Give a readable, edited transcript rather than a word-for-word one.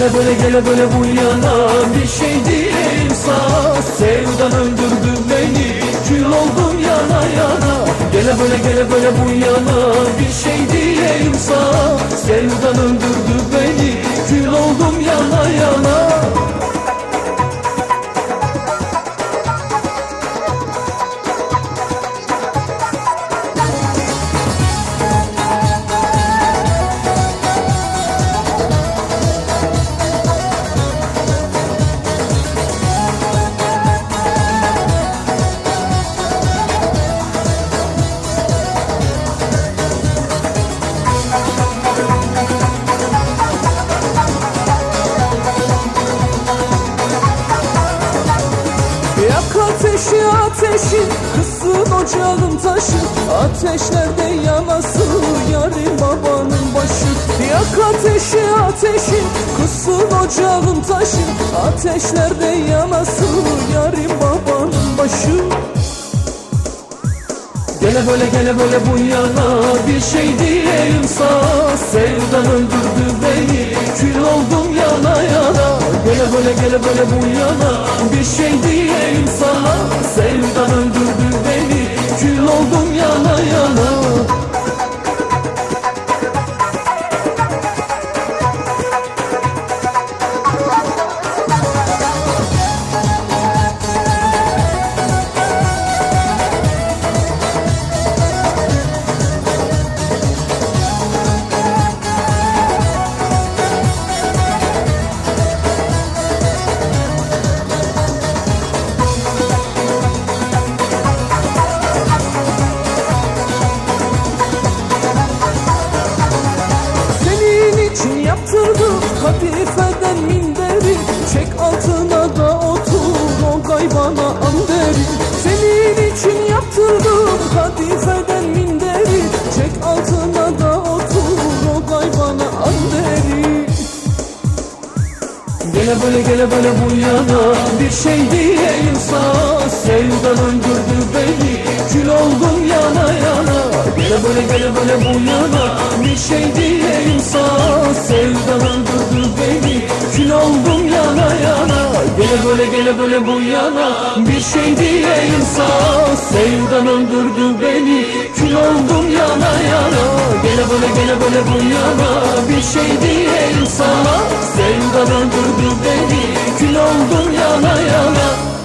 Gele böyle bu yana bir şey diyeyim sana. Sevdan öldürdü beni, kül oldum yana yana. Gele böyle bu yana bir şey diyeyim sana. Sevdan öldürdü beni, kül oldum yana yana. Yak ateşi ateşi, kızsın ocağın taşı. Ateşlerde yanasın yarim babanın başı. Yak ateşi ateşi, kızsın ocağın taşı. Ateşlerde yanasın yarim babanın başı. Gele böyle bu yana bir şey diyeyim sana. Sevdan öldürdü beni, kül oldum yana yana. Gele böyle bu yana bir şey diyeyim sana. Sevdan öldürdü beni, kül oldum yana yana. Yaptırdım kadifeden minderi. Çek altına da otur o gaybana anderi. Senin için yaptırdım kadifeden minderi. Çek altına da otur o gaybana anderi. Gele böyle bu yana bir şey diyeyim sana. Sevdan öldürdü beni, kül oldum yana yana. Gele böyle bu yana bir şey diyeyim sana. Sevdan öldürdü beni, kül oldum yana yana. Gele böyle bu yana bir şey diyeyim sana. Sevdan öldürdü beni, kül oldum yana yana. Gele böyle bu yana bir şey diyeyim sana. Sevdan öldürdü beni, kül oldum yana yana.